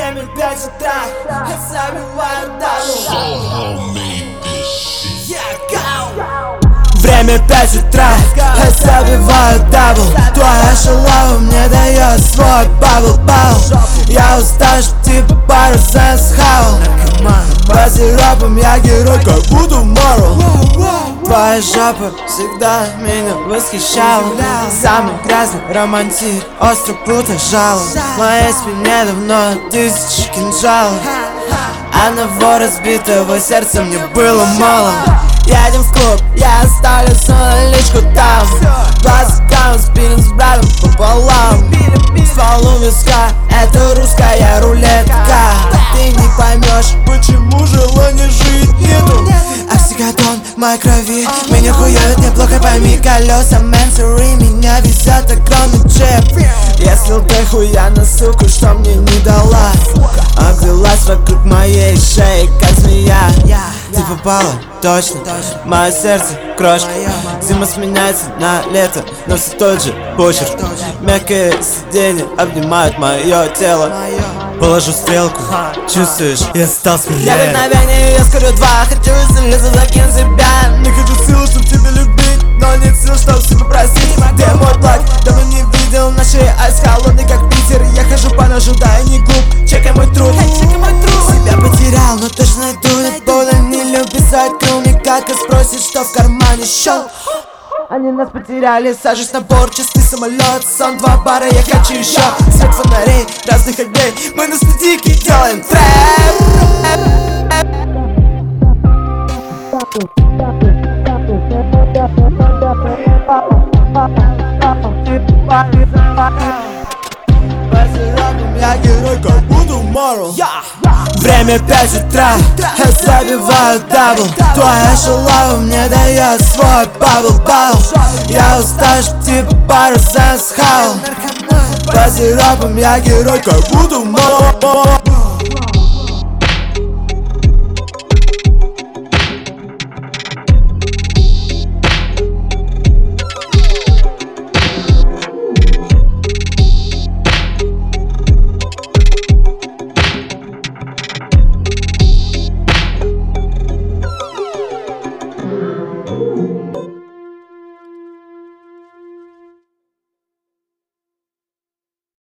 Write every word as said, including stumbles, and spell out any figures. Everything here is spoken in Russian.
Время пять утра, я забиваю дабл. Время пять утра, я забиваю дабл. Твоя шалава мне дает свой бабл-бабл. Я устал, типа пару сенс хавал. По сиропам я герой, как буду Марвел. Твоя жопа всегда меня восхищала. Самый грязный романтик, остро пута жало. В моей спине давно тысячи кинжалов. Одного разбитого сердца мне было мало. Едем в клуб, я оставлю свою наличку там. двадцать грамм спиннинг с братом пополам. Ствол у виска, это русская рулетка. Ты не поймешь, почему желания жить нету. Оксикодон в моей крови, меня хуёвит неплохо, пойми. Колеса Мэнсери, меня везет огромный джип. Я слил ты хуя на суку, что мне не дала. Обвелась вокруг моей шеи, как змея. Ты попала, точно, мое сердце крошка. Зима сменяется на лето, но все тот же почерк. Мягкое сиденье обнимает мое тело. Положу стрелку, чувствуешь, я стал смелее. Я мгновение, я скорю два, хочу исцелиться, закинь себя. Не хочу силы, чтоб тебя любить, но нет сил, чтоб себя простить. Ты мой плак, давно не видел, на шее айс холодный, как Питер. Я хожу по ножу, да и не глуп, чекай мой труд. Себя потерял, но точно найду, не буду не любить свой крыльник. Как и спросит, что в кармане щел. Они нас потеряли, сажусь на борт, чистый самолет. Сон, два бара, я хочу еще. Свет фонарей, разных огней. Мы на студийке делаем трэп. По сиропам я герой, как буду Марвел. Время пять утра, я забиваю дабл. Твоя шалава мне дает свой бабл-бабл. Я устал, типа пару сенс хавал. По сиропам я герой, как буду Марвел.